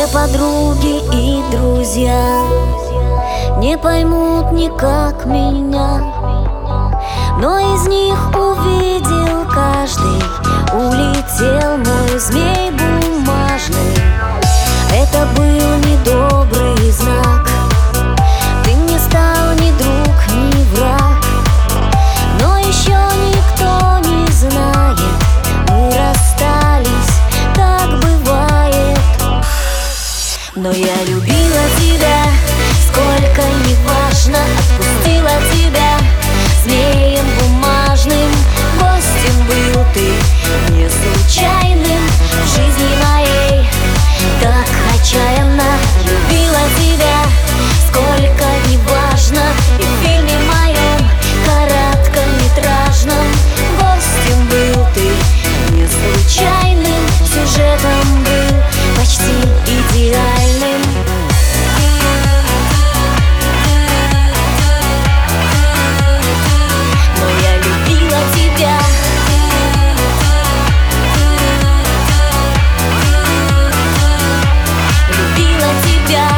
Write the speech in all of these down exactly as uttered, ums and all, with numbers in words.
Все подруги и друзья не поймут никак меня, но из них увидел каждый, улетел мой змей бумажный. Это был недобрый знак, ты мне стал ни друг, ни враг, но еще никто не знает, мы расстались, так бывает. Но я любила тебя, сколько не важно, отпустила тебя. Змеем бумажным гостем был ты, не случайным в жизни моей. Так отчаянно любила тебя, сколько не важно, и в фильме моем короткометражном гостем был ты, не случайным сюжетом был, почти идеальным. Но я любила тебя. Любила тебя.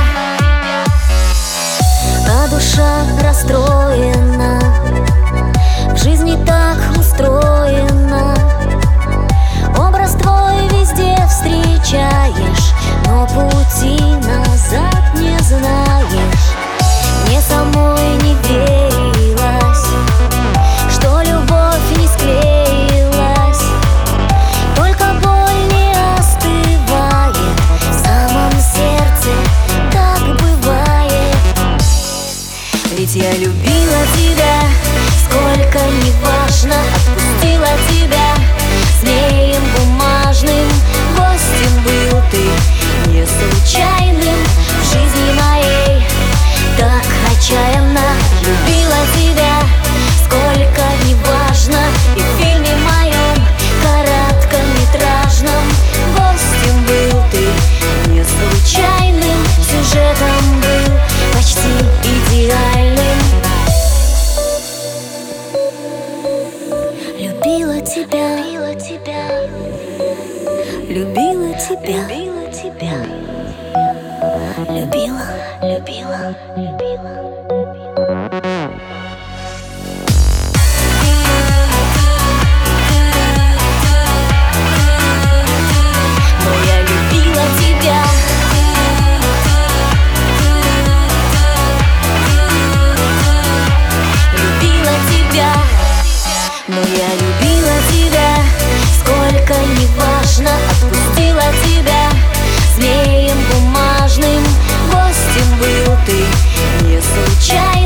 А душа расстроена, в жизни так устроена. Образ твой везде встречаешь, но пути назад не знаешь. Мне самой не верилось, что любовь не склеилась. Только боль не остывает в самом сердце, так бывает. Ведь я любила тебя, сколько не важно, отпустила тебя. Змеем бумажным гостем был ты, не случайным в жизни моей. Так отчаянно любила тебя, сколько не важно, и в фильме моем короткометражном гостем был ты, не случайным сюжетом был, почти идеальным. Любила тебя, любила тебя, любила тебя, любила тебя, любила, любила, любила. Но я любила тебя. Любила тебя. Но я любила тебя, сколько не важно, отпустила тебя. Змеем бумажным гостем был ты, не случайно.